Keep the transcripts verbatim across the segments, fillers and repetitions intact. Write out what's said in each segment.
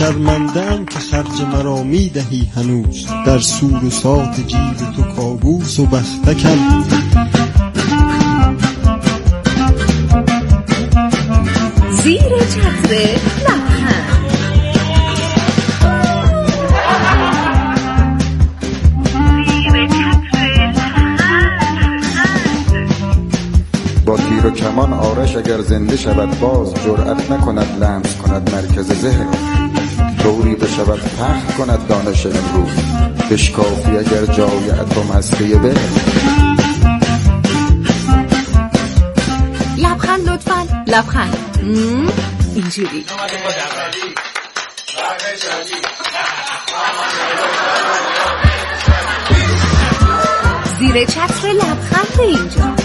شرمنده‌ام که خرج مرا میدهی هنوز، در سور و سات جیب تو کابوس و بختکم. زیر چتر لبخند. با تیر و کمان آرش اگر زنده شود باز، جرأت نکند لمس کند مرکز ذهن، طوری بشود پخت کند دانش امروز، بشکافی اگر جای اتم هسته به. لبخند لطفاً، لبخند اینجوری. زیر چتر لبخند اینجا.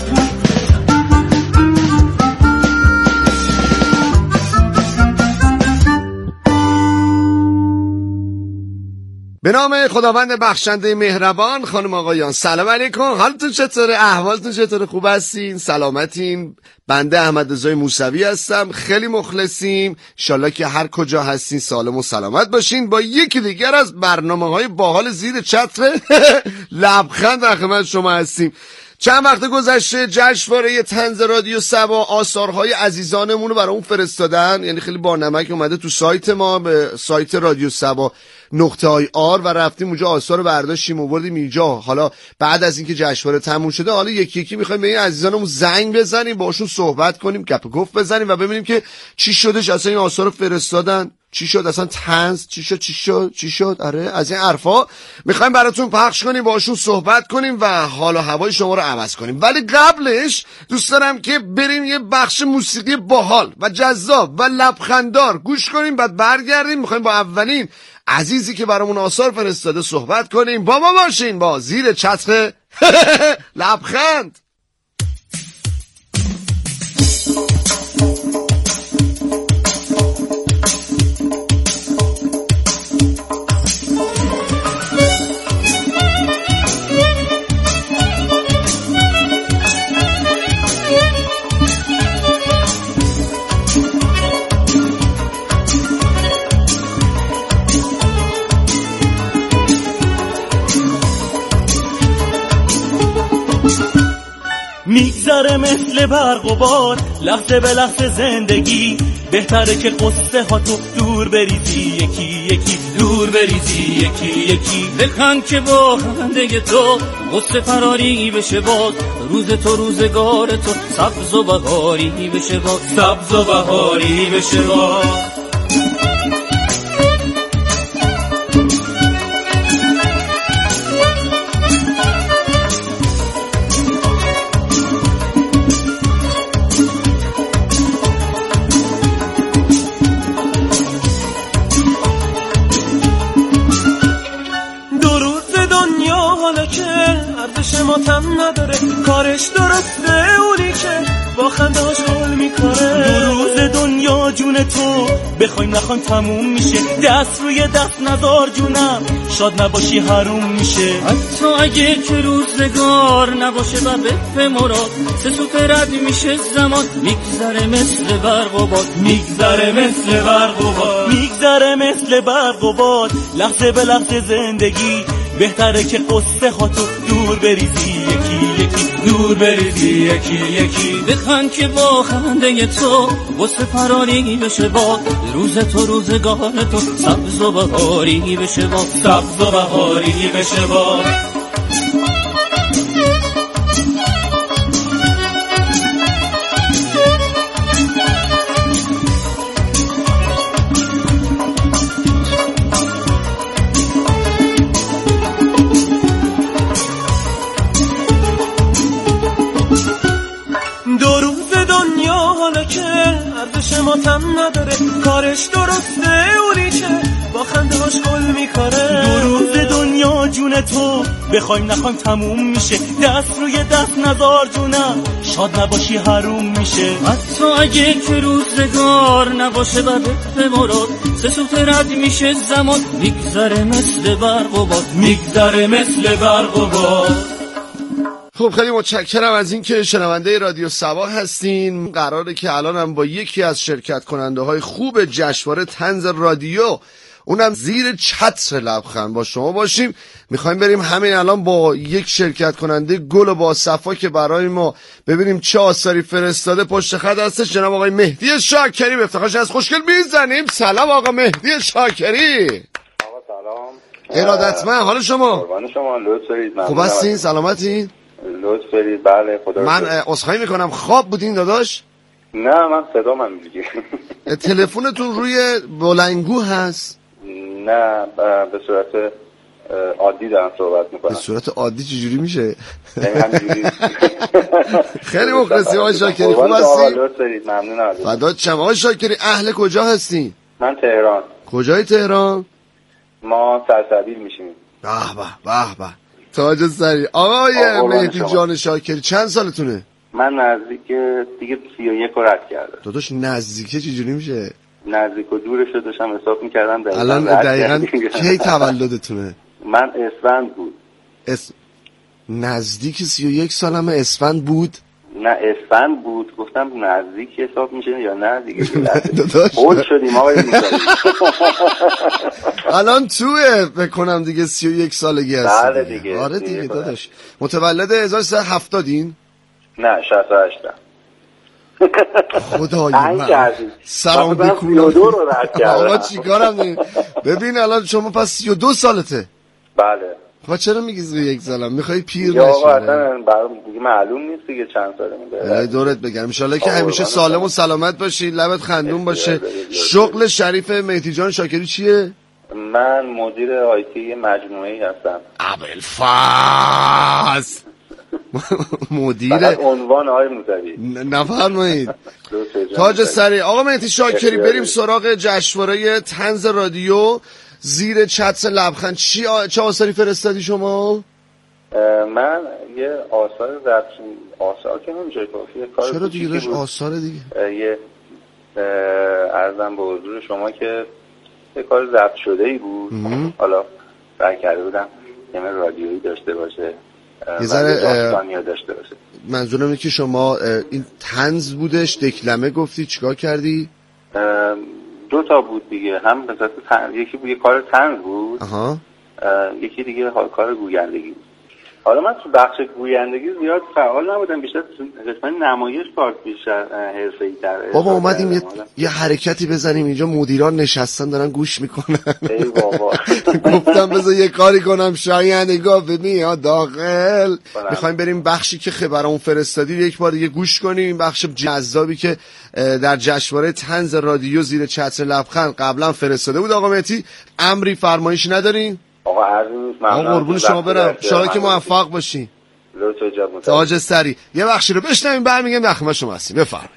به نام خداوند بخشنده مهربان. خانم آقایان سلام علیکم، حالتون چطوره؟ احوالتون چطوره؟ خوب هستین؟ سلامتین؟ بنده احمد رضای موسوی هستم، خیلی مخلصیم. انشالله که هر کجا هستین سالم و سلامت باشین. با یکی دیگر از برنامه‌های باحال زیر چتر لبخند در خدمت شما هستیم. چند وقت گذشته جشنواره طنز رادیو سبا آثارهای عزیزانمون رو برامون فرستادن، یعنی خیلی با نمک اومده تو سایت ما، به سایت رادیو سبا نقطه آی آر، و رفتیم اونجا آثار رو برداشتیم و بردیم اینجا. حالا بعد از اینکه جشنواره تموم شده، حالا یکی یکی میخوایم به این عزیزانمون زنگ بزنیم، باشون صحبت کنیم، گپ و گفت بزنیم و ببینیم که چی شدش، اصلا این آثار رو فرستادن چی شد، اصلا طنز چی شد چی شد چی شد آره از این حرفا میخوایم براتون پخش کنیم، باشون صحبت کنیم و حال و هوای شما رو عوض کنیم. ولی قبلش دوست دارم که بریم یه بخش موسیقی باحال و جذاب و لبخنددار گوش کنیم، بعد برگردیم میخوایم با اولین عزیزی که برامون آثار فرستاده صحبت کنیم. با ما باشین با زیر چتر لبخند. میگذره مثل برق و باد لحظه به لحظه زندگی، بهتره که قصه ها تو دور بریزی یکی یکی، دور بریزی یکی یکی. بخند که با خنده تو قصه فراری بشه باز، روز تو روزگار تو سبز و بهاری بشه باز، سبز و بهاری بشه باز. ماتم نداره کارش درسته، اونی که با خندهاش حال میکنه. دو روز دنیا جون تو بخوایم نخوایم تموم میشه، دست روی دست نذار جونم شاد نباشی حروم میشه. حتی اگه که روزگار نباشه و به مراد، سه سوت رد میشه زمان، میگذره مثل برق و باد، میگذره مثل برق و باد، میگذره مثل برق و باد لحظه به لحظه زندگی، بهتره که قصه ها تو دور بریزی یکی یکی، دور بریزی یکی یکی. بخند که با خنده تو قصه فراری بشه با، روز تو روزگار تو سبز و بهاری بشه با، سبز و بهاری بشه با. ماتم نداره کارش درسته، اونی که با خنده هاش گل میکاره. دو روز دنیا جون تو بخوایم نخوایم تموم میشه، دست روی دست نذار جونم شاد نباشی حروم میشه. حتی اگه که روزگار نباشه و به مراد، سه سوت رد میشه زمان، میگذره مثل برق و باد، میگذره مثل برق و باد. خب خیلی متشکرم از این که شنونده رادیو سبا هستین. قراره که الان هم با یکی از شرکت کننده های خوب جشنواره طنز رادیو، اونم زیر چتر لبخند، با شما باشیم. میخوایم بریم همین الان با یک شرکت کننده گل و با صفا که برای ما ببینیم چه آثاری فرستاده. پشت خط هستش جناب آقای مهدی شاکری، به افتخارش از خوشگل میزنیم. سلام آقا مهدی شاکری. آقا سلام. ارادتمند، حال شما؟ قربان شما، لطف دارید. خوب هستین؟ سلامتین؟ لطف دارید. بله خدا. من عذرخواهی میکنم، خواب بودین داداش؟ نه من صدا من میگه. تلفنتون روی بلندگو هست؟ نه به صورت عادی دارم صحبت میکنم. به صورت عادی چجوری میشه؟ یعنی همینجوری. خیلی مخلصی آقای شاکری، خوب هستی؟ لطف دارید، ممنونم. فدات شم. آقای شاکری اهل کجا هستی؟ من تهران. کجای تهران؟ ما سرسبیل میشیم. به به به به، تاج سری. آقای مهدی جان شاکری چند سالتونه؟ من نزدیک دیگه سی و یک رو رد کردم. داداش نزدیکه چجوری میشه؟ نزدیک و دورش رو داشتم حساب میکردم. الان دقیقا کی تولدتونه؟ من اسفند بود. اس... نزدیک سی و یک سالم اسفند بود؟ نه اسفند بود، گفتم نزدیک حساب میشه یا نه دیگه. داداش خود شدیم آقای موسوی. الان توه بکنم دیگه سی و یک سالگی هستی. بله دیگه. آره دیگه داداش. متولد هزار و سیصد و هفتادین؟ نه شصت و هشت. خدای من سلام بکن. سی و دو رو رد کردم. آقا چیکارم داریم؟ ببین الان شما پس سی و دو سالته. بله. خب چرا میگی سی و یک سالم؟ میخوای پیر نشی؟ یا آقا اصلا برام دیگه معلوم نیست دیگه چند ساله میده. الهی دورت بگم ان شاءالله که همیشه سالم و سلامت باشی، لبت خندون باشه. شغل شریف مهدی جان شاکری چیه؟ من مدیر آیتی مجموعه‌ای هستم. ابوالفضل. مدیر فقط عنوان آقای موسوی نفرمایید. تاج سری. آقا مهدی شاکری بریم سراغ جشنواره طنز رادیو زیر چتر لبخند. چی آ... چه آثاری فرستادی شما؟ من یه آثار ضبط آثار که نمیشه کافیه کار. چرا دیگه داشت آثار دیگه؟ یه عرضم به حضور شما که یه کار ضبط شده ای بود. حالا برای کرده بودم یه رادیویی داشته باشه، یه ذره داستانی داشته باشه. منظورم اینه که شما این طنز بودش، دکلمه گفتی، چیکار کردی؟ دو تا بود دیگه، هم به صورت یکی بود یه کار طنز بود. آها. یکی دیگه کار گویندگی بود. حالا من تو بخش گویندگی زیاد فعال نبودم، بیشتر قسمت نمایش کار بیشتر حرفه‌ای‌تر. بابا اومدیم یه, یه حرکتی بزنیم اینجا، مدیران نشستن دارن گوش میکنن. ای بابا. گفتم بذار یه کاری کنم شایندگاه ببین داخل. میخوایم بریم بخشی که خبرمون فرستادی یک بار دیگه گوش کنیم. این بخش جذابی که در جشنواره طنز رادیو زیر چتر لبخند قبلا فرستاده بود. آقا مهدی امری فرمایش ندارین؟ آقا عرض نیست. ممنون. آقا قربون شما برم. ان شاءالله که موفق باشین. لطف جواب. تاج سری. یه بخشی رو بشنویم برمیگردیم در خدمت شما هستیم. بفرمایید.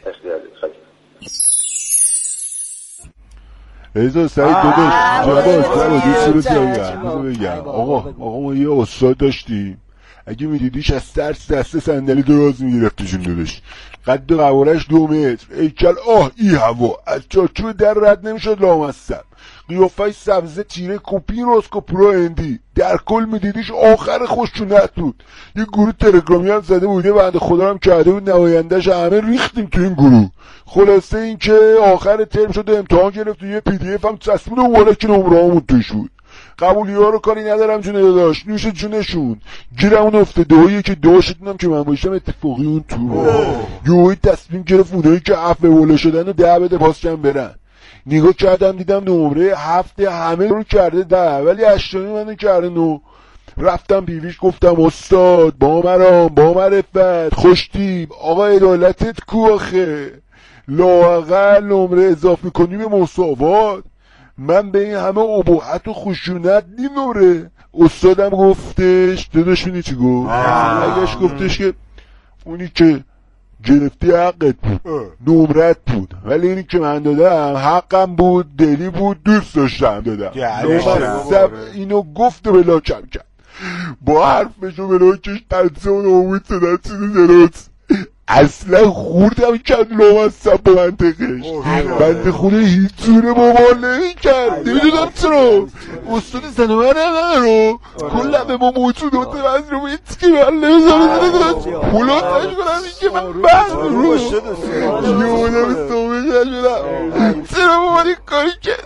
ایزا سعید داداش جواب جواب دوست رو بگم بگم آقا آقا ما یه استاد داشتیم، اگه میدیدیش از ترس دسته صندلی دراز میگرفتشون داداش. قد قوارش دو متر، ایکل آه ای هوا از چارچوب در رد نمیشد لامصب، قیافش سبزه تیره کپی راسکوپرا اندی، در کل میدیدیش آخر خوشچونت بود. یه گروه تلگرامی هم زده بوده، بعد خدا هم کرده بود نماینده‌اش، همه ریختیم تو این گروه. خلاصه این که آخر ترم شده امتحان گرفت و یه پی دی اف هم تصمیم و والا که نمره‌هامون توش بود. قبولی ها رو کاری ندارم جونه داداش، نوش جونشون. گیرمون افتاده و یکی داشتونم که من باشم اتفاقی اون تو یوهی تصمیم گرفت اونایی که عفو والا شدن و ده بده پاسکن برن. نگاه کردم دیدم نمره هفته همه رو کرده ده، ولی هشتانی منو کرده نو. رفتم بیویش گفتم استاد با مرام با معرفت خوشتیب آقا عدالتت کو آخه، لااقل نمره اضافه کنی به مساوات. من به این همه ابهت و خشونت نیم نمره. استادم گفتش داداش میدونی چی گفت؟ اگرش گفتش که اونی که گرفتی حقت بود، نمرت بود، ولی اینی که من دادم حقم بود، دلی بود، دوست داشتم دادم. نامصب اینو گفت و بلا کم کرد، با حرفشو بلا کش تنسه و نامود صدت چیزی جلوت اصلا خوردم کرد لامصب با منطقش. بنده خونه هیچ جوره باور نمی‌کرد. نمیدونم چرا استاد زنوبر نداره کلا به ما موجودات وزن رو میت که من نمیزنم پولاتش کنم این که من بند رو یادم سومه شدم چرا با من این کاری کرد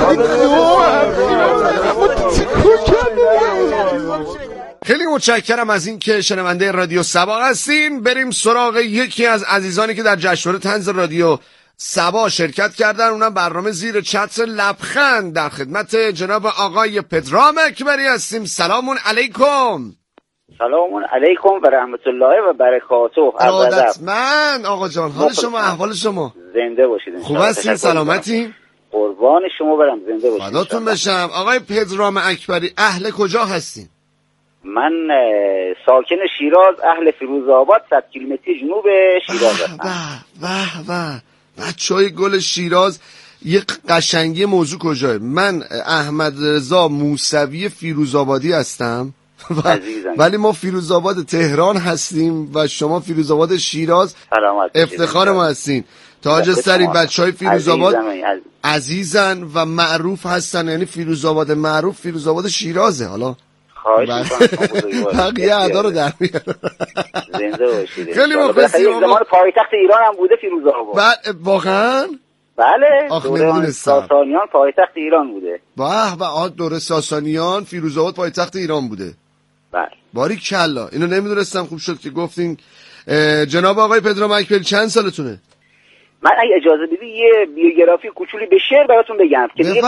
خیلی متشکرم از این که شنونده رادیو سبا هستین. بریم سراغ یکی از عزیزانی که در جشنواره طنز رادیو سبا شرکت کردن، اونم برنامه زیر چتر لبخند. در خدمت جناب آقای پدرام اکبری هستیم. سلامون علیکم. سلامون علیکم و رحمت الله و برکاته. ارادتمند آقا جان، حال شما، احوال شما؟ زنده باشید. خوب هستین؟ سلامتی؟ قربان شما برم، زنده باشید. فداتون بشم. آقای پدرام اکبری اهل کجا هستین؟ من ساکن شیراز، اهل فیروزآباد، صد کیلومتری جنوب شیراز هستم. به به به بچهای گل شیراز. یک قشنگی موضوع کجاه؟ من احمد رضا موسوی فیروزآبادی هستم ولی ما فیروزآباد تهران هستیم و شما فیروزآباد شیراز. افتخار ما هستین. تاج سری بچهای فیروزآباد عزیزن و معروف هستن، یعنی فیروزآباد معروف فیروزآباد شیرازه. حالا خواهش می‌کنم بقیه ادا رو در میارن. زنده باشید. خیلی مخلصیم. زمان پایتخت ایران هم بوده فیروزآباد. واقعا؟ بله. آخ دوره ساسانیان پایتخت ایران بوده. به به آ دوره ساسانیان فیروزآباد پایتخت ایران بوده. بله. باریکلا. اینو نمیدونستم، خوب شد که گفتین. جناب آقای پدرام اکبری چند سالتونه؟ من اگه اجازه بدی یه بیوگرافی کوچولی به شعر براتون بگم که دیگه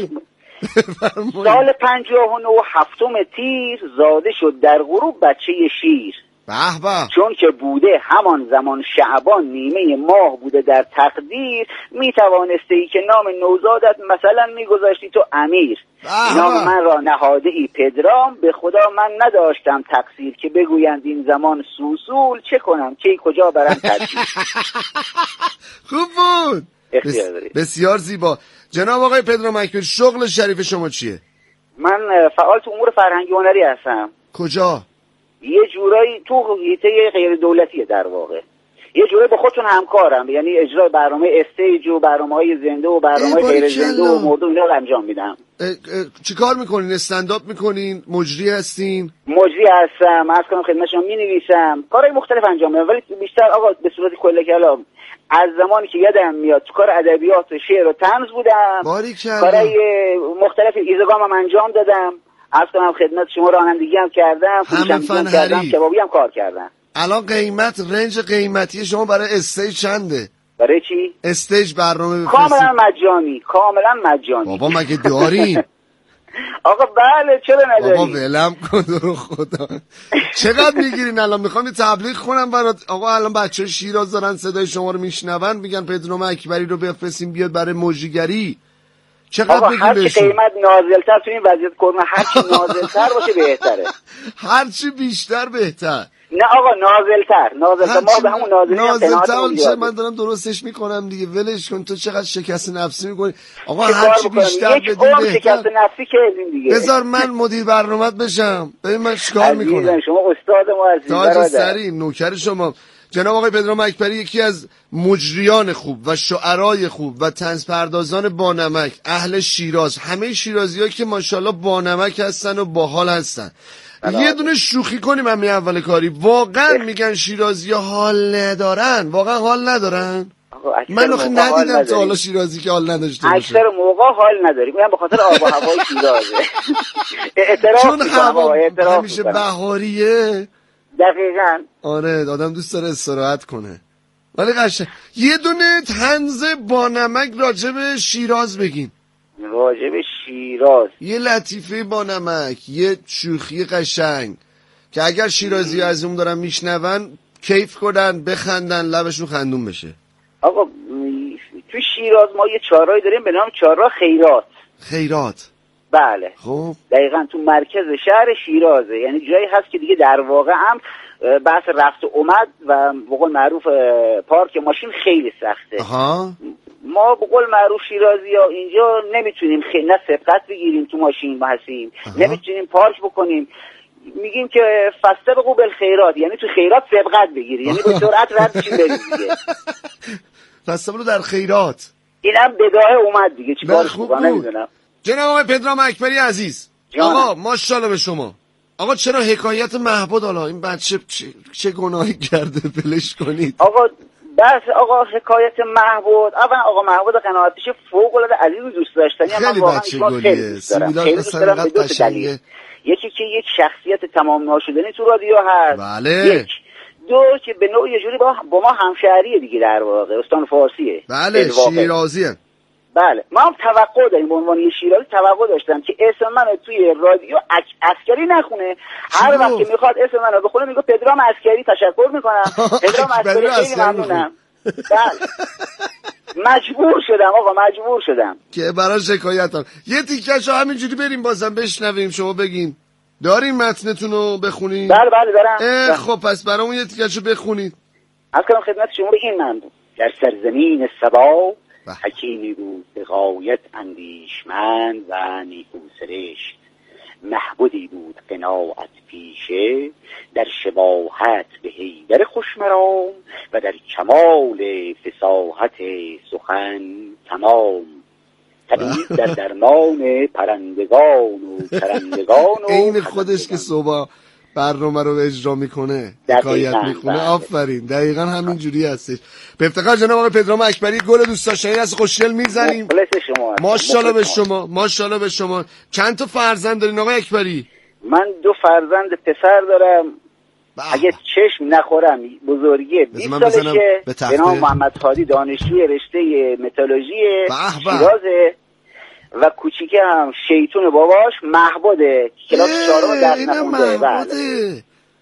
سال پنجاه و نه هفتم تیر زاده شد در غروب بچه شیر. به به. چون که بوده همان زمان شعبان نیمه ماه بوده در تقدیر، می توانسته ای که نام نوزادت مثلا می گذاشتی تو امیر. نام من را نهاده ای پدرام، به خدا من نداشتم تقصیر که بگویند این زمان سوسول، چه کنم کی کجا برم تدبیر. خوب بود. بس... بسیار زیبا. جناب آقای پدرام اکبری شغل شریف شما چیه؟ من فعال تو امور فرهنگی هنری هستم. کجا؟ یه جورایی تو حیطه غیر دولتیه در واقع. یه جورایی با خودتون همکارم، یعنی اجرای برنامه استیج و برنامه‌های زنده و برنامه‌های غیر زنده و موضوع اینا رو انجام میدم. چیکار میکنین؟ استندآپ میکنین؟ مجری هستین؟ مجری هستم، عرض کنم خدمت شما مینویسم، کارهای مختلف انجام میدم، ولی بیشتر آقا به صورت کلی کلام از زمانی که یادم میاد تو کار ادبیات و شعر و طنز بودم. کارهای مختلف ایزگام هم انجام دادم. عرض کنم خدمت شما رانندگی هم کردم، فروشندگی هم کردم، کبابی هم کار کردم. الان قیمت رنج قیمتی شما برای استیج چنده؟ برای چی؟ استیج برنامه بفرستید. کاملا مجانی، کاملا مجانی. بابا مگه دارین؟ آقا بله چرا نداری؟ بابا ولم کن رو خدا. چقدر میگیرین الان؟ میخوام یه تبلیغ کنم برات. آقا الان بچه‌های شیراز دارن صدای شما رو میشنون، میگن پدرام اکبری رو بفرستیم بیاد برای مجریگری. چقدر میگین بهشون؟ هر چی قیمت نازل‌تر تو این وضعیت کرونا هر چی نازل‌تر باشه بهتره. هر چی بیشتر بهتر. نه آقا نازل‌تر، نازل‌تر ما به همون نازلی نازل‌تر من دارم درستش میکنم دیگه. ولش کن تو چقدر شکست نفسی میکنی. آقا هر چی بیشتر بدی بهتر. شکست نفسی کردیم دیگه. بذار من مدیر برنامه‌ات بشم. ببین من چیکار میکنم. شما استاد ما هستید. تاج سری نوکر شما. جناب آقای پدرام اکبری یکی از مجریان خوب و شعرای خوب و طنز پردازان بانمک، اهل شیراز، همه شیرازی‌ها که ماشاءالله بانمک هستن و باحال هستن. یه دونه شوخی کنیم همین اول کاری. واقعا میگن شیرازی‌ها حال ندارن؟ واقعا حال ندارن؟ من آخه ندیدم تا حالا شیرازی که حال نداشته باشه. اکثر موقع حال نداریم، میگم به خاطر آب و هوای شیرازه. اعتراف چون هوا همیشه بهاریه. دقیقاً. آره آدم دوست داره استراحت کنه. ولی قشنگ یه دونه طنز با نمک راجب شیراز بگین. راجب شیراز یه لطیفه با نمک، یه شوخی قشنگ که اگر شیرازی از اون دارن میشنون کیف کنن، بخندن، لبشون خندون بشه. آقا تو شیراز ما یه چهارراهی داریم به نام چهارراه خیرات. خیرات بله خب دقیقاً تو مرکز شهر شیرازه، یعنی جایی هست که دیگه در واقع هم بحث رفت و اومد و به قول معروف پارک ماشین خیلی سخته. آها. ما به قول معروف شیرازی ها اینجا نمیتونیم خیلی نه سبقت بگیریم تو ماشین ما هستیم، نمیتونیم پارک بکنیم. میگیم که فاستبقوا بالخیرات، یعنی تو خیرات سبقت بگیری، یعنی به سرعت رد چی بریم دیگه. فاستبقوا در خیرات، اینم بداهه اومد دیگه، چیکار کنم نمیدونم. جناب آقای پدرام اکبری عزیز، جانم. آقا ماشاءالله به شما. آقا چرا حکایت محبود، حالا این بچه چه, چه گناهی کرده بلش کنید؟ آقا بس آقا حکایت محبود، اولا آقا محبود قناعتیش فوق العاده عزیز و دوست داشتنی، خیلی بچه گلیه، سیمیلات مثلا اینقدر قشنگه. یکی که یک شخصیت تمام ناشدنی تو رادیو هست، بله. یک دو که به نوع یه جوری با, با ما همشهریه دیگه، در واقع استان فارسیه، بله شیرازیه. بله ما هم توقع داریم، به عنوان یه شیرازی توقع داشتم که اسم منو توی رادیو عسکری نخونه. هر وقت که میخواد اسم منو بخونه میگه پدرام عسکری، تشکر میکنم پدرام عسکری، خیلی ممنونم. بله مجبور شدم آقا، مجبور شدم که برای شکایتم یه تیکشو همینجوری بریم بازم بشنویم، شما بگین دارین متنتون رو بخونید؟ بله بله دارم. خب پس برامون یه تیکشو بخونید. از کنم خدمت شما به این من بود: در سرزمین سبا حکیمی بود به غایت اندیشمند و نیکو سرشت، محبودی بود قناعت پیشه، در شباهت به حیدر خوشمرام و در کمال فصاحت سخن تمام، طبیب در درمان پرندگان و پرندگان و این خودش که صبح برنامه رو اجرا میکنه، حکایت میخونه. آفرین، دقیقاً همین جوری هستش. به افتخار جناب آقای پدرام اکبری، گل دوست داشتنی از خوشگل میزنیم. ماشاءالله به شما، ماشاءالله به شما. چند تا فرزند دارین آقای اکبری؟ من دو فرزند پسر دارم. بح. اگه چشم نخورم بزرگی بیست سالشه، به نام محمد هادی، دانشجوی رشته متالورژی شیرازه، و کوچیکه هم شیطون باباش محبوده، کلاس چهارم درس نخونده. بله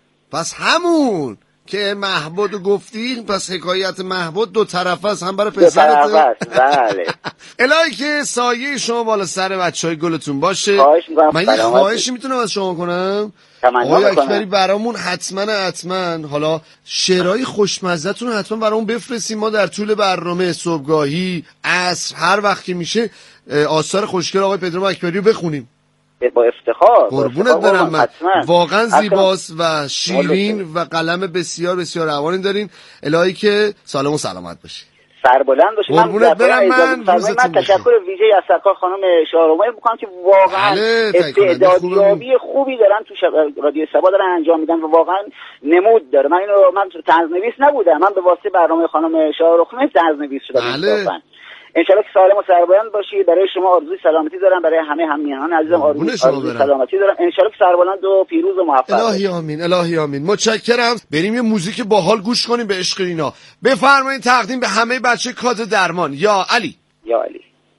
پس همون که محبود گفتی، پس حکایت محبود دو طرف است، هم برای پسرت. بله الهی که سایه شما بالا سر بچهای گلتون باشه. من یه خواهشی میتونم از شما کنم؟ آقای اکبری برامون حتما حتما حالا شعرهای خوشمزه‌تون حتما برامون بفرستیم، ما در طول برنامه صبحگاهی عصر هر وقت که میشه آثار خوشگل آقای پدرام اکبری رو بخونیم. با افتخار. قربونت برم من. واقعا زیباست و شیرین و قلم بسیار بسیار روانی دارین. الهی که سالم و سلامت باشی. سربلند باشی. قربونت برم من. من تشکر ویژه از سرکار خانم شاهرامایی میکنم که واقعا استعدادیابی خوبی دارن تو رادیو سبا دارن انجام میدن و واقعا نمود داره. من اینو من طنزنویس نبودم، من به واسطه برنامه خانم شاهرامایی طنزنویس شدم. بله. انشالله که سالم و سربلند باشی. برای شما آرزوی سلامتی دارم، برای همه همیهنان عزیزم آرزوی, آرزوی سلامتی دارم. انشالله که سربلند و پیروز و موفق. الهی آمین، الهی آمین. متشکرم. بریم یه موزیک باحال گوش کنیم به عشق اینا. بفرمایید تقدیم به همه بچه کادر درمان. یا علی، یا علی.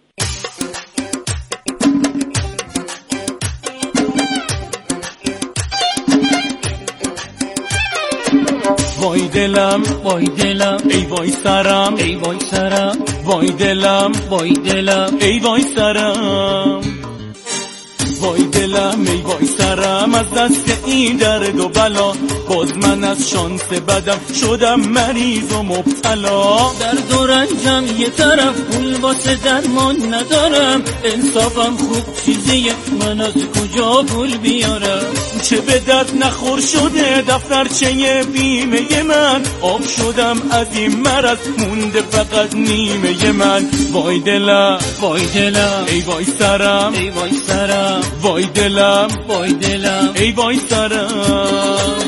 وای دلم وای دلم ای وای سرم ای وای سرم، وای دلم وای دلم ای وای سرم، وای دلم ای وای سرم، از دست این درد و بلا باز من از شانس بدم شدم مریض و مبتلا. در و رنجم یه طرف، پول واسه درمان ندارم، انصافم خوب چیزیه من از کجا پول بیارم. چه به درد نخور شده دفترچه بیمه من، آب شدم از این مرض مونده فقط نیمه من. وای دلم وای دلم ای وای سرم ای وای سرم، وای دلم وای دلم ای وای سرم.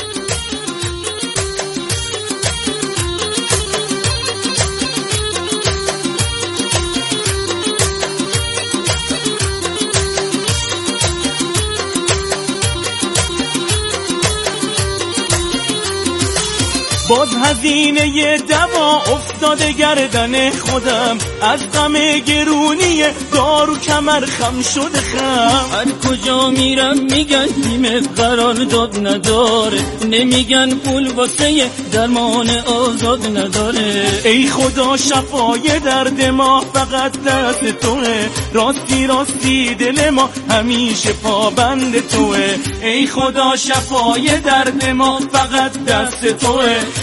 باز هزینه دوا افتاده گردن خودم، از غم گرونی دارو کمر خم شده خم. هر کجا میرم میگن تیم قرار داد نداره، نمیگن پول واسه درمان آزاد نداره. ای خدا شفای درد ما فقط دست توه، راستی راستی دل ما همیشه پابند توه. ای خدا شفای درد ما فقط دست توه،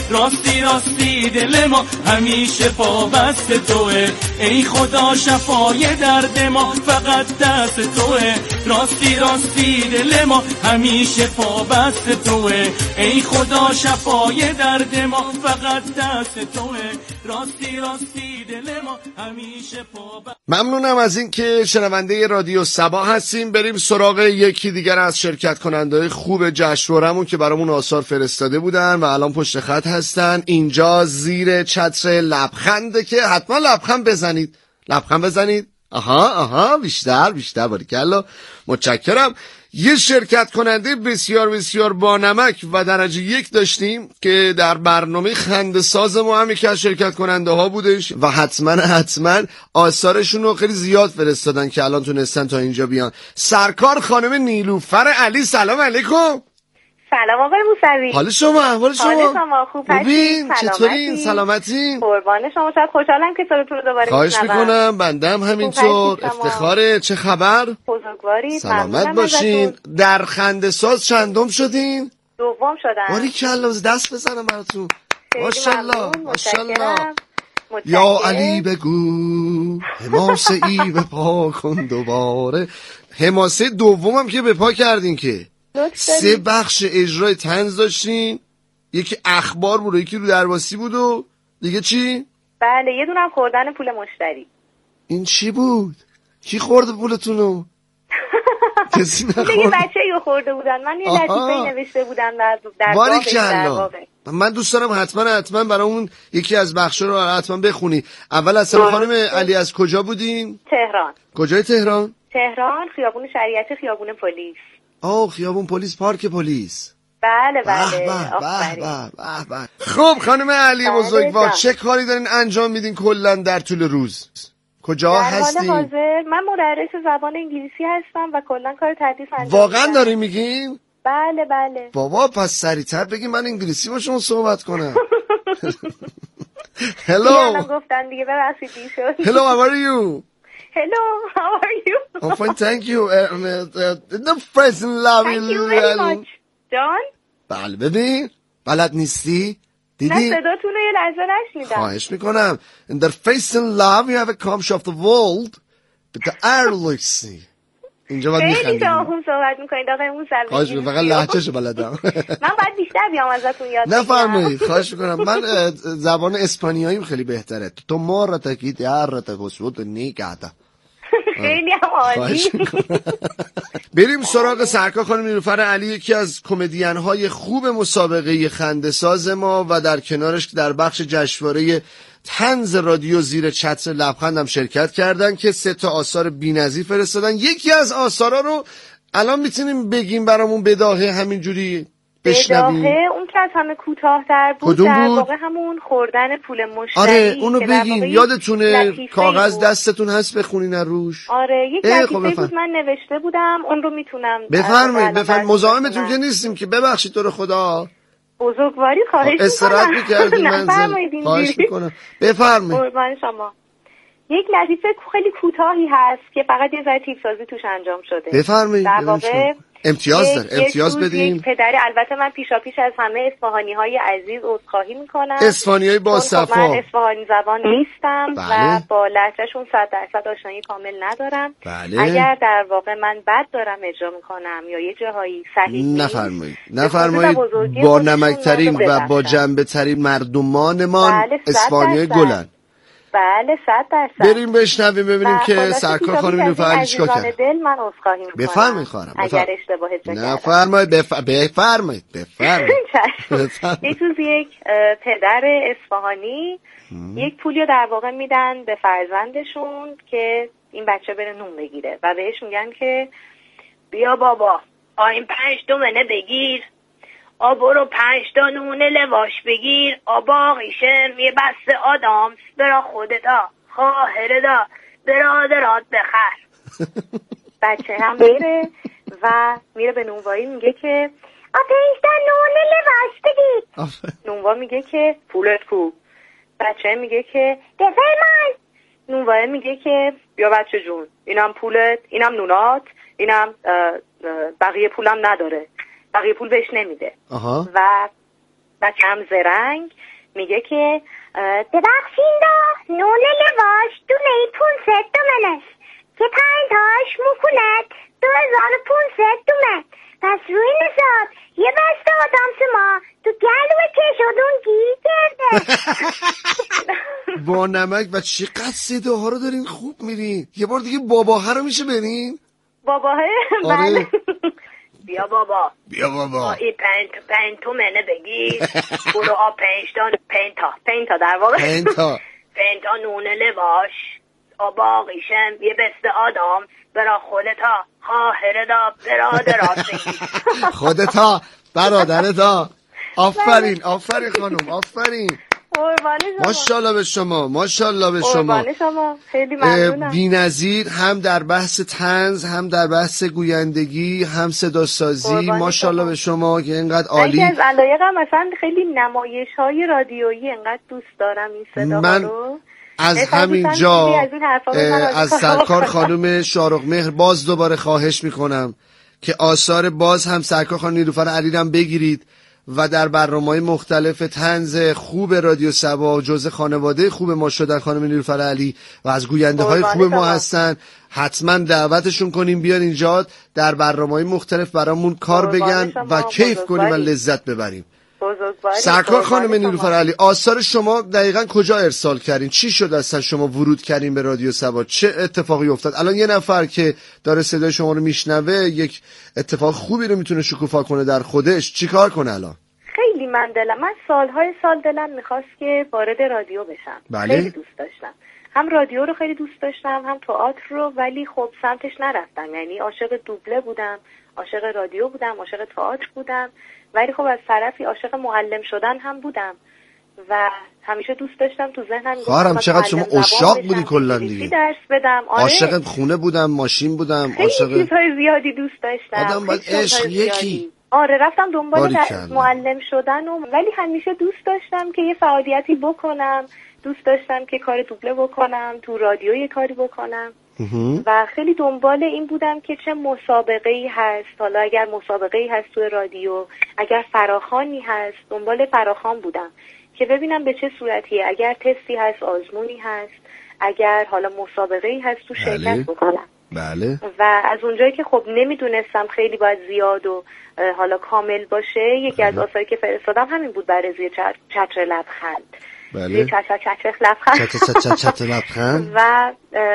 راستی راستی دل ما همیشه پابست توه، ای خدا شفای درد ما فقط دست توه. راستی راستی دل ما همیشه پابست توه، ای خدا شفای درد ما فقط دست توه. راستی راستی دل ما همیشه پابست. ممنونم از این که شنونده رادیو سبا هستیم. بریم سراغ یکی دیگر از شرکت کننده خوب جشنواره‌مون که برامون آثار فرستاده بودن و الان پشت خط هستن. اینجا زیر چتر لبخنده که حتما لبخند بزنید، لبخند بزنید. آها آها بیشتر بیشتر باریکلا، متشکرم. یه شرکت کننده بسیار بسیار بانمک و درجه یک داشتیم که در برنامه خنده ساز ما هم یکی از شرکت کننده ها بودش و حتما حتما آثارشون رو خیلی زیاد فرستادن که الان تونستن تا اینجا بیان. سرکار خانم نیلوفر علی، سلام علیکم. سلام آقای موسوی. حال شما؟ احوال شما؟ حال شما خوب هستین؟ چطورین؟ سلامتین؟ قربان شما. شاید خوشحالم که صداتون رو دوباره خواهش میکنم. بندم همینطور. افتخاره. چه خبر؟ بزرگوارید. سلامت باشین. در خنده ساز چندم شدین؟ دوم شدم. باریکلا، دست بزنم براتون. ماشاءالله ماشاءالله. یا علی بگو حماسه ای به پا کن دوباره. حماسه دومم که به پا کردین که سه بخش اجرای طنز داشتین، یکی اخبار بود، یکی رو درواسی بود و دیگه چی؟ بله یه دونم خوردن پول مشتری. این چی بود؟ کی خورده پولتونو؟ کسی نخورد؟ دیگه بچه‌ای رو خورده بودن. من یه لطیفه‌ای نوشته بودم در در باریکلا. من دوست دارم حتما حتما برای اون یکی از بخشا رو حتما بخونی. اول اصلا خانم علی از کجا بودین؟ تهران. کجای تهران؟ تهران خیابون شریعتی، خیابون پلیس. آه خیابون پلیس، پارک پلیس. بله بله. به به به به. خب خانم علی بزرگوار، چه کاری دارین انجام میدین کلا در طول روز؟ کجا هستین؟ در حال حاضر من مدرس زبان انگلیسی هستم و کلا کار تدریس انجام میدم. واقعا داری میگین؟ بله بله. بابا پس سریعتر بگی من انگلیسی با شما صحبت کنم. Hello. گفتن دیگه ببخشید دیر شد. Hello, how are you? Hello, how are you? I'm fine, thank you. The present love. Thank you very much. John? بله ببین بلد نیستی؟ دیدی؟ نه صداتون رو یه لحظه نشنیدم. خواهش میکنم. In the face and love you have a come of the world but the airlessy. اینجا باید میخندیم. خیلی شما خوب صحبت میکنید آقای موسوی. خواهش میکنم، فقط لهجهشو بلدم. من باید بیشتر بیام ازتون یاد بگیرم. نفرمایید، خواهش میکنم. من زبان اسپانیاییم خیلی بهتره. تو مارتا کی دیارتا بسود نیگاتا. خیلی هم عالی. بریم سراغ سرکار خانم نیلوفر علی، یکی از کمدین های خوب مسابقه خنده ساز ما و در کنارش در بخش جشنواره طنز رادیو زیر چتر لبخند هم شرکت کردن که سه تا آثار بی‌نظیر فرستادن. یکی از آثارا رو الان میتونیم بگیم برامون بداهه همینجوری بشنویم. بداهه اون که از همه کوتاه‌تر بود، در واقع همون خوردن پول مشتری. آره اونو بگین. یادتونه کاغذ دستتون هست بخونین روش؟ آره یک لطیفه بود من نوشته بودم، اون رو میتونم بفرمایید. بفرمایید. مزاحمتون که نیستیم که، ببخشید تو رو خدا. بزرگواری خواهش میکنم. استراحت میکردیم منزل. خواهش میکنم. بفرمایید. قربان شما. یک لطیفه خیلی کوتاهی هست که فقط یه ذره تیپ سازی توش انجام شده. بفرمایید. در واقع امتیاز دار امتیاز بدیم. پدری، البته من پیشا پیش از همه اصفهانی های عزیز عذرخواهی میکنم. اصفهانی های با صفا. من اصفهانی زبان نیستم. بله. و با لهجهشون صد درصد آشنایی کامل ندارم. بله. اگر در واقع من بد دارم اجرا میکنم یا یه جاهایی صحیح نیست، نفرمایید نفرمایید. با نمکترین و با جنبه ترین مردمانمان بله اصفهانی های گلن. بله صد درصد. بریم بشنویم ببینیم که سرکار خانم نیلوفر علی چیکار کرد. دل من عذرخواهی میکنم. بفرمایید خانم. اگر اشتباه اجرا کردم. نفرمایید. بفرمایید بفرمایید. یک روز یک پدر اصفهانی یک پولی در واقع میدن به فرزندشون که این بچه بره نون بگیره و بهش میگن که بیا بابا آین پنج تومنه بگیر، آ برو پنج تا نونه لواش بگیر، آبا قیشم یه بسته آدامس برا خودتا خواهره دا برادرات بخر. بچه هم میره و میره به نونوایی میگه که آ پنج تا نونه لواش بگیر. نونوا میگه که پولت کو؟ بچه میگه که دفعه من. نونوایی میگه که بیا بچه جون اینم پولت، اینم نونات، اینم بقیه پولم نداره، بقیه پول بهش نمیده. آها. و بچم زرنگ میگه که ببخشین دا نونه لواش دونه ای پونست دومنش که پنج تاش مکونت دو هزار و پونست دومن. پس روی نصاب یه بسته آدم سما تو گلو کشادون گیر کرده. با نمک و چقدر صداها رو دارین خوب میرین. یه بار دیگه باباها رو میشه برین؟ باباها بله. بیا بابا بیا بابا این پنج پنج تو منه بگی برو آب پنج تا پنج تا پنج تا در واقع پنج تا پنج تا نونه لواش آباقیشم یه بسته آدم برا خودتا خواهر دا برادرات بگی. خودتا برادرتا. آفرین آفرین خانم آفرین. ماشاءالله به شما ماشاءالله به شما. شما خیلی ممنونم. بی‌نظیر هم در بحث طنز هم در بحث گویندگی هم صدا سازی. ماشاءالله به شما که اینقدر عالی. از علایقم مثلا خیلی نمایش‌های رادیویی اینقدر دوست دارم این صدا من رو. از همین جا از سرکار خانم شارق مهر باز دوباره خواهش میکنم که آثار باز هم سرکار خانم نیلوفر علی رو بگیرید و در برنامه‌های مختلف طنز خوب رادیو سبا جزء خانواده خوب ما شدن خانم نیلوفر علی و از گوینده های خوب ما هستن. حتما دعوتشون کنیم بیان اینجا در برنامه‌های مختلف برامون کار بگن و کیف کنیم و لذت ببریم. سرکار خانم نیلوفر علی آثار شما دقیقاً کجا ارسال کردین؟ چی شد اصلا شما ورود کردین به رادیو سبا؟ چه اتفاقی افتاد؟ الان یه نفر که داره صدای شما رو میشنوه یک اتفاق خوبی رو میتونه شکوفا کنه در خودش، چیکار کنه الان؟ خیلی من دلم من سالهای سال دلم میخواست که وارد رادیو بشم. بله؟ خیلی دوست داشتم. هم رادیو رو خیلی دوست داشتم هم تئاتر رو، ولی خب سمتش نرفتم. یعنی عاشق دوبله بودم، عاشق رادیو بودم، عاشق تئاتر بودم، ولی خب از طرفی عاشق معلم شدن هم بودم و همیشه دوست داشتم تو ذهنم خواهرم چقدر شما عاشق بودی کلا دیگه. درس بدم. آره. عاشق خونه بودم، ماشین بودم، عاشق خیلی چیزهای زیادی دوست داشتم. آدم باید عشق یکی. آره رفتم دنبال معلم شدن و ولی همیشه دوست داشتم که یه فعالیتی بکنم، دوست داشتم که کار دوبله بکنم، تو رادیو یه کاری بکنم و خیلی دنبال این بودم که چه مسابقه‌ای هست، حالا اگر مسابقه‌ای هست تو رادیو، اگر فراخوانی هست، دنبال فراخوان بودم که ببینم به چه صورتیه، اگر تستی هست، آزمونی هست، اگر حالا مسابقه‌ای هست تو شرکت بله. بکنم. بله. و از اونجایی که خب نمیدونستم خیلی باید زیاد و حالا کامل باشه، یکی بله. از آثاری که فرستادم همین بود برای زیر چتر لبخند. بله. زیر چتر چتر لبخند. چتر چتر چتر لبخند. و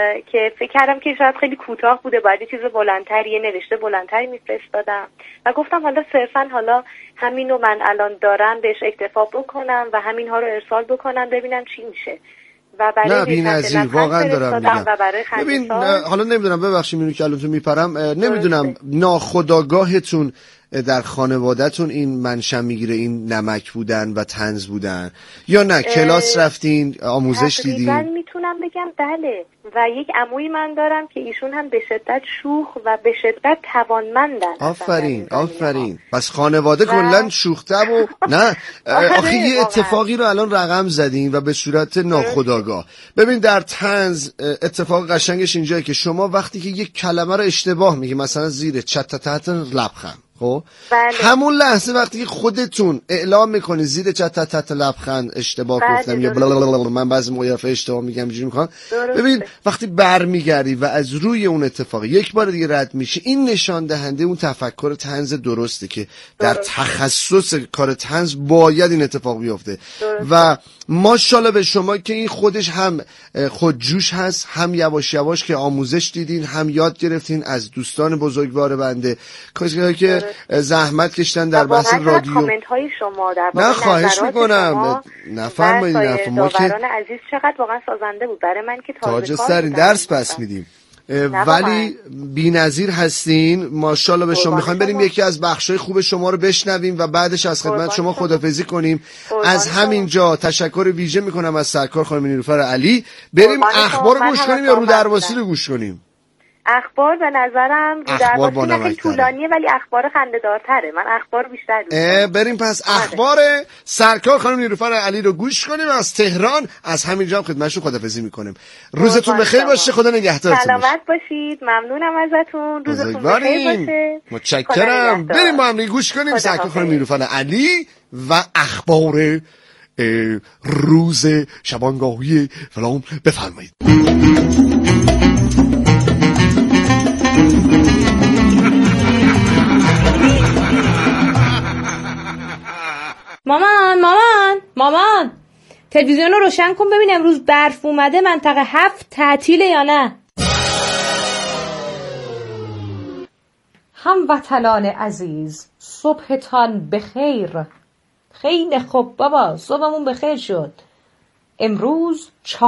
که فکر کردم که شاید خیلی کوتاه بوده، باید یه چیز بلندتری، یه نوشته بلندتری میفرستادم و گفتم حالا صرفا حالا همینو من الان دارم بهش اکتفا بکنم و همین ها رو ارسال بکنم ببینم چی میشه. و برای نه بی‌نظیر واقعا دارم میگم. ببین حالا نمیدونم، ببخشید اینو که الان تو میپرم، نمیدونم ناخودآگاهتون در خانواده‌تون این منشأ میگیره، این نمک بودن و طنز بودن، یا نه کلاس رفتین آموزش دیدین؟ تقریبا میتونم بگم بله. و یک عموی من دارم که ایشون هم به شدت شوخ و به شدت توانمندن. آفرین آفرین. پس خانواده و... کلا شوخ‌طبع و نه آخه یه اتفاقی رو الان رقم زدین و به صورت ناخودآگاه. ببین در طنز اتفاق قشنگش اینجاست که شما وقتی که یک کلمه رو اشتباه میگی، مثلا زیر چت تحت لبخند، خب بله. همون لحظه وقتی که خودتون اعلام میکنی زیر چت تحت لبخند اشتباه بله گفتم یا بلالالا، من بعضی موقع اشتباه میگم اینجوری میکنم، ببین وقتی برمیگردی و از روی اون اتفاق یک بار دیگه رد میشی، این نشان دهنده اون تفکر طنز درسته که در درسته. تخصص کار طنز باید این اتفاق بیفته و ماشاءالله به شما که این خودش هم خودجوش هست، هم یواش یواش که آموزش دیدین، هم یاد گرفتین از دوستان بزرگوار بنده کسی که زحمت کشتن در بحث رادیو. کامنت های شما در نه خواهش میکنم نفرمایید. ما که داوران عزیز چقدر واقعا سازنده بود برای من که تازه کار سرین درس پس میدیم، ولی بی‌نظیر هستین ماشاءالله به شما. میخوایم بریم یکی از بخشای خوب شما رو بشنویم و بعدش از خدمت شما خداحافظی کنیم. از همینجا تشکر ویژه میکنم از سرکار خانم نیلوفر علی. بریم اخبار رو گوش کنیم یا رو درواسی رو گوش کنیم؟ اخبار به نظرم رو اخبار با خیلی طولانیه ولی اخبار خنده‌دارتره. من اخبار بیشتر دوست دارم. بریم پس اخبار سرکار خانم نیلوفر علی رو گوش کنیم از تهران. از همینجا هم خدمتشون خداحافظی میکنیم. روزتون بخیر باشه. خدا نگهدارتون. سلامت باشید. ممنونم ازتون. روزتون بخیر باشه. متشکرم. بریم با هم گوش کنیم سرکار خانم نیلوفر علی و اخبار روز شبانگاهی فلان. بفرمایید. مامان مامان مامان تلویزیون رو روشن کن ببین امروز برف اومده منطقه هفت تعطیله یا نه. هموطنان عزیز صبحتان بخیر. خیلی خوب بابا صبحمون بخیر شد. امروز